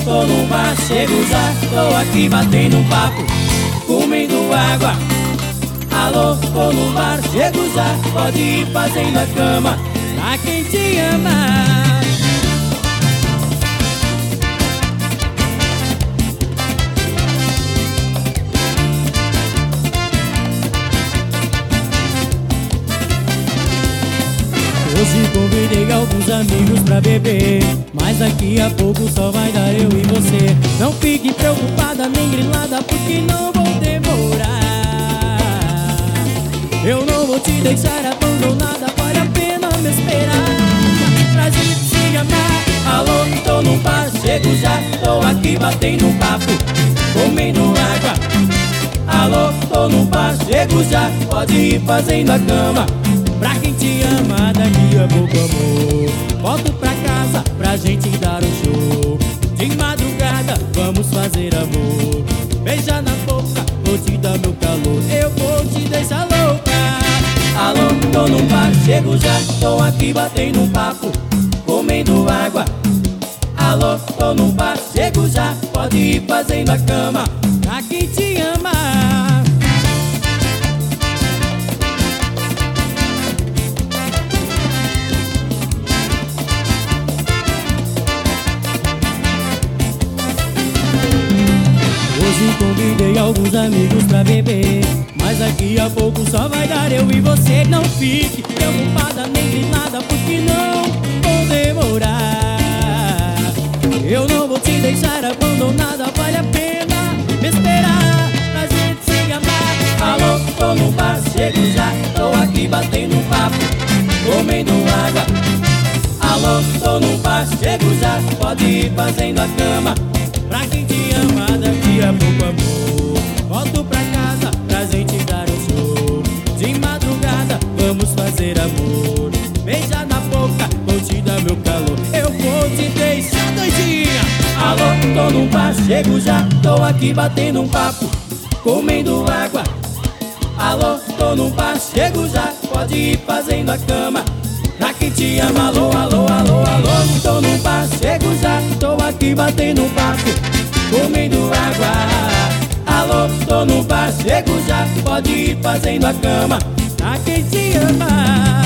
tô no bar, chego já, tô aqui batendo um papo, comendo água. Alô, tô no bar, chego já, pode ir fazendo a cama pra quem te ama. Hoje convidei alguns amigos pra beber, mas daqui a pouco só vai dar eu e você. Não fique preocupada nem grilada, porque não vou demorar. Eu não vou te deixar abandonada, vale a pena me esperar pra gente se amar. Alô, tô no bar, chego já, tô aqui batendo um papo, comendo água. Alô, tô no bar, chego já, pode ir fazendo a cama pra quem te ama. Daqui a pouco, amor, volto pra casa pra gente dar um show. De madrugada vamos fazer amor, beija na boca, vou te dar meu calor, eu vou te deixar louca. Alô, tô no bar, chego já, tô aqui batendo um papo, comendo água. Alô, tô no bar, chego já, pode ir fazendo a cama pra quem te ama. Hoje convidei alguns amigos pra beber, mas daqui a pouco só vai dar eu e você. Não fique preocupada nem grilada, porque não vou demorar. Eu não vou te deixar abandonada, vale a pena me esperar pra gente se amar. Alô, tô no bar, chego já, tô aqui batendo um papo, comendo água. Alô, tô no bar, chego já, pode ir fazendo a cama pra quem te ama. Daqui a pouco, amor, volto pra casa pra gente dar um show. De madrugada vamos fazer amor, beija na boca, vou te dar meu calor, eu vou te deixar doidinha. Alô, tô no bar, chego já, tô aqui batendo um papo, comendo água. Alô, tô no bar, chego já, pode ir fazendo a cama pra quem te ama. Alô, alô, alô, alô, tô no bar, chego já, tô aqui batendo um papo, comendo água. Alô, tô no bar, chego já, pode ir fazendo a cama pra quem te ama.